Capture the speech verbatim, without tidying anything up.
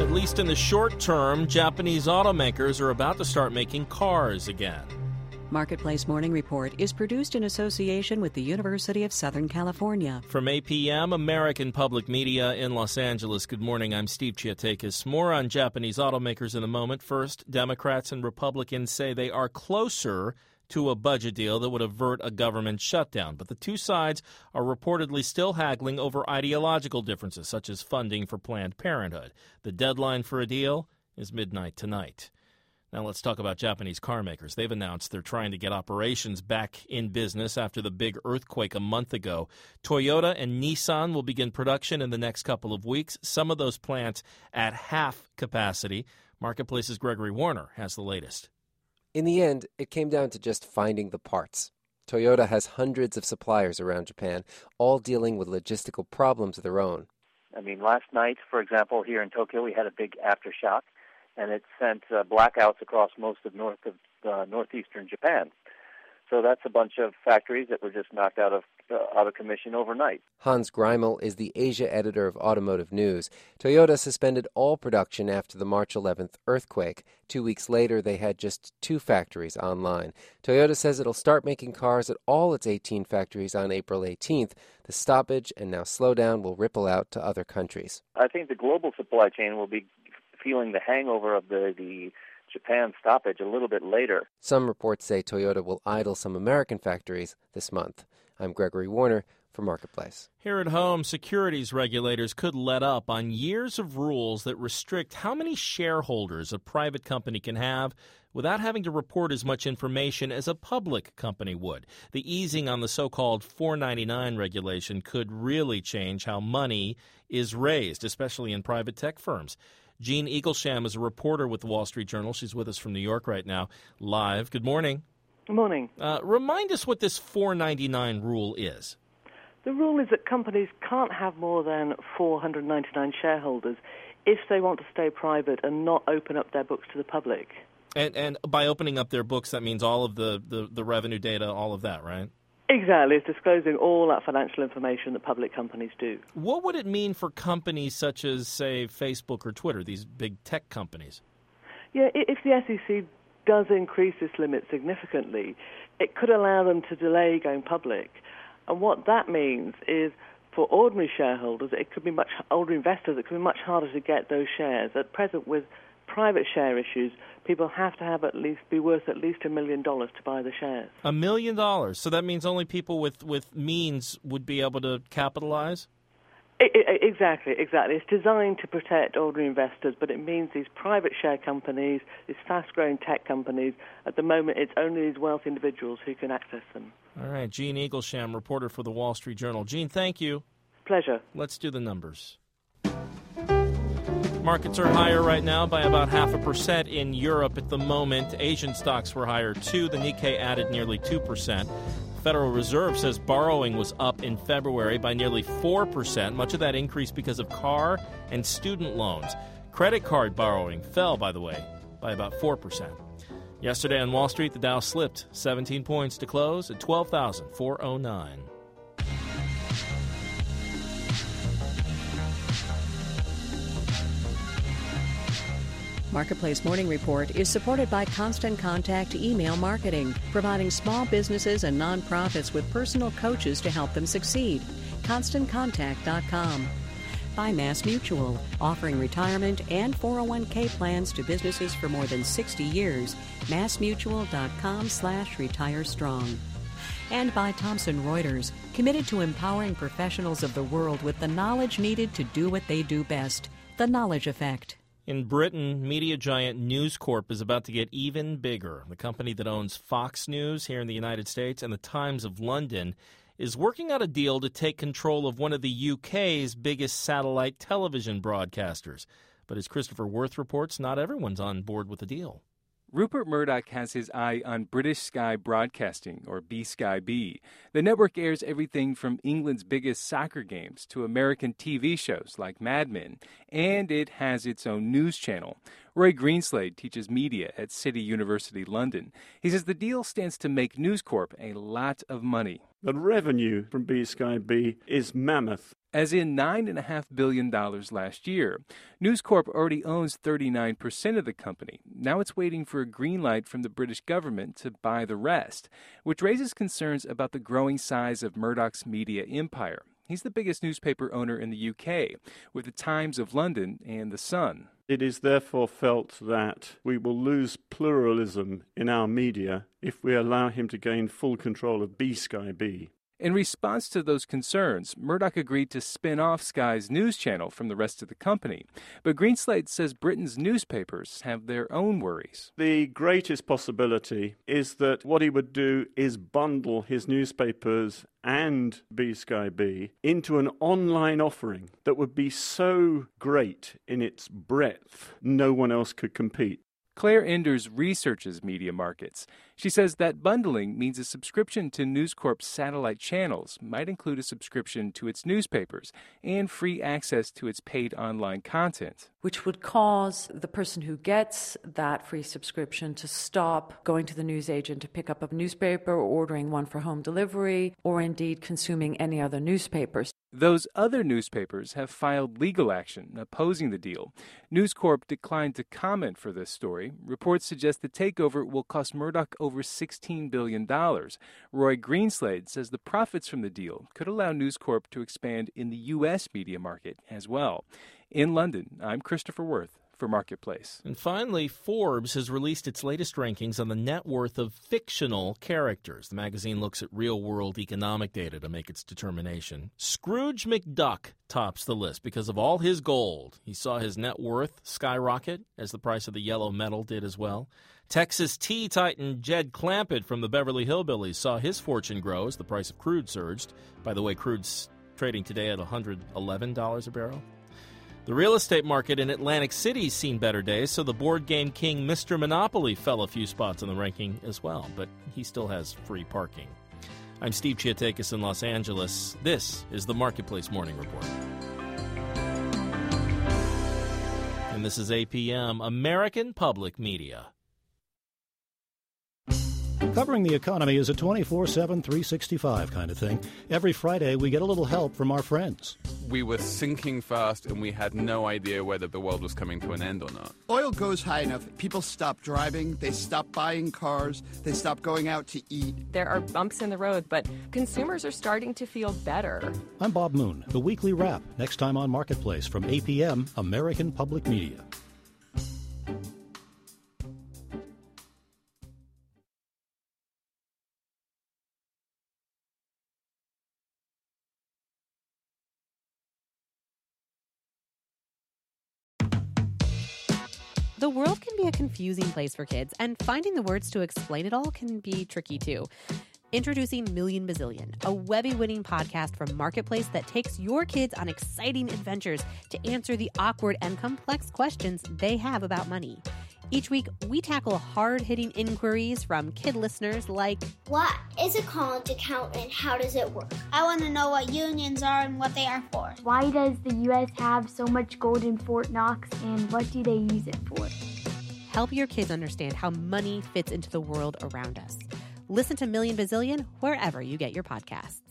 At least in the short term, Japanese automakers are about to start making cars again. Marketplace Morning Report is produced in association with the University of Southern California. From A P M, American Public Media in Los Angeles. Good morning, I'm Steve Chiatakis. More on Japanese automakers in a moment. First, Democrats and Republicans say they are closer to a budget deal that would avert a government shutdown. But the two sides are reportedly still haggling over ideological differences, such as funding for Planned Parenthood. The deadline for a deal is midnight tonight. Now let's talk about Japanese car makers. They've announced they're trying to get operations back in business after the big earthquake a month ago. Toyota and Nissan will begin production in the next couple of weeks, some of those plants at half capacity. Marketplace's Gregory Warner has the latest. In the end, it came down to just finding the parts. Toyota has hundreds of suppliers around Japan, all dealing with logistical problems of their own. I mean, last night, for example, here in Tokyo, we had a big aftershock, and it sent uh, blackouts across most of north of uh, northeastern Japan. So that's a bunch of factories that were just knocked out of uh, out of commission overnight. Hans Greimel is the Asia editor of Automotive News. Toyota suspended all production after the March eleventh earthquake. Two weeks later, they had just two factories online. Toyota says it'll start making cars at all its eighteen factories on April eighteenth. The stoppage and now slowdown will ripple out to other countries. I think the global supply chain will be feeling the hangover of the, the Japan stoppage a little bit later. Some reports say Toyota will idle some American factories this month. I'm Gregory Warner for Marketplace. Here at home, securities regulators could let up on years of rules that restrict how many shareholders a private company can have without having to report as much information as a public company would. The easing on the so-called four ninety-nine regulation could really change how money is raised, especially in private tech firms. Jean Eaglesham is a reporter with the Wall Street Journal. She's with us from New York right now, live. Good morning. Good morning. Uh, remind us what this four ninety-nine rule is. The rule is that companies can't have more than four hundred ninety-nine shareholders if they want to stay private and not open up their books to the public. And and by opening up their books, that means all of the, the, the revenue data, all of that, right? Exactly. It's disclosing all that financial information that public companies do. What would it mean for companies such as, say, Facebook or Twitter, these big tech companies? Yeah, if the S E C does increase this limit significantly, it could allow them to delay going public. And what that means is for ordinary shareholders, it could be much, older investors, it could be much harder to get those shares. At present, with private share issues, people have to have at least be worth at least a million dollars to buy the shares. A million dollars. So that means only people with, with means would be able to capitalize? It, it, exactly, exactly. It's designed to protect ordinary investors, but it means these private share companies, these fast-growing tech companies, at the moment it's only these wealthy individuals who can access them. All right, Jean Eaglesham, reporter for the Wall Street Journal. Jean, thank you. Pleasure. Let's do the numbers. Markets are higher right now by about half a percent in Europe at the moment. Asian stocks were higher too. The Nikkei added nearly two percent. The Federal Reserve says borrowing was up in February by nearly four percent, much of that increase because of car and student loans. Credit card borrowing fell, by the way, by about four percent. Yesterday on Wall Street, the Dow slipped seventeen points to close at twelve thousand four hundred nine. Marketplace Morning Report is supported by Constant Contact Email Marketing, providing small businesses and nonprofits with personal coaches to help them succeed. constant contact dot com. By Mass Mutual, offering retirement and four oh one k plans to businesses for more than sixty years. mass mutual dot com slash retire strong. And by Thomson Reuters, committed to empowering professionals of the world with the knowledge needed to do what they do best. The Knowledge Effect. In Britain, media giant News Corp is about to get even bigger. The company that owns Fox News here in the United States and the Times of London is working out a deal to take control of one of the U K's biggest satellite television broadcasters. But as Christopher Worth reports, not everyone's on board with the deal. Rupert Murdoch has his eye on British Sky Broadcasting, or B Sky B. The network airs everything from England's biggest soccer games to American T V shows like Mad Men, and it has its own news channel. Roy Greenslade teaches media at City University London. He says the deal stands to make News Corp a lot of money. The revenue from B Sky B is mammoth. as in nine point five billion dollars last year. News Corp already owns thirty-nine percent of the company. Now it's waiting for a green light from the British government to buy the rest, which raises concerns about the growing size of Murdoch's media empire. He's the biggest newspaper owner in the U K, with the Times of London and The Sun. It is therefore felt that we will lose pluralism in our media if we allow him to gain full control of B Sky B. In response to those concerns, Murdoch agreed to spin off Sky's news channel from the rest of the company. But Greenslade says Britain's newspapers have their own worries. The greatest possibility is that what he would do is bundle his newspapers and B Sky B into an online offering that would be so great in its breadth, no one else could compete. Claire Enders researches media markets. She says that bundling means a subscription to News Corp's satellite channels might include a subscription to its newspapers and free access to its paid online content. Which would cause the person who gets that free subscription to stop going to the newsagent to pick up a newspaper or ordering one for home delivery or indeed consuming any other newspapers. Those other newspapers have filed legal action opposing the deal. News Corp declined to comment for this story. Reports suggest the takeover will cost Murdoch over sixteen billion dollars. Roy Greenslade says the profits from the deal could allow News Corp to expand in the U S media market as well. In London, I'm Christopher Worth for Marketplace. And finally, Forbes has released its latest rankings on the net worth of fictional characters. The magazine looks at real-world economic data to make its determination. Scrooge McDuck tops the list because of all his gold. He saw his net worth skyrocket, as the price of the yellow metal did as well. Texas tea titan Jed Clampett from the Beverly Hillbillies saw his fortune grow as the price of crude surged. By the way, crude's trading today at one hundred eleven dollars a barrel. The real estate market in Atlantic City's seen better days, so the board game king Mister Monopoly fell a few spots in the ranking as well, but he still has free parking. I'm Steve Chiatakis in Los Angeles. This is the Marketplace Morning Report. And this is A P M, American Public Media. Covering the economy is a twenty-four seven, three sixty-five kind of thing. Every Friday, we get a little help from our friends. We were sinking fast, and we had no idea whether the world was coming to an end or not. Oil goes high enough, people stop driving, they stop buying cars, they stop going out to eat. There are bumps in the road, but consumers are starting to feel better. I'm Bob Moon, the Weekly Wrap, next time on Marketplace from A P M, American Public Media. The world can be a confusing place for kids, and finding the words to explain it all can be tricky too. Introducing Million Bazillion, a Webby-winning podcast from Marketplace that takes your kids on exciting adventures to answer the awkward and complex questions they have about money. Each week, we tackle hard-hitting inquiries from kid listeners like, what is a college account and how does it work? I want to know what unions are and what they are for. Why does the U S have so much gold in Fort Knox and what do they use it for? Help your kids understand how money fits into the world around us. Listen to Million Bazillion wherever you get your podcasts.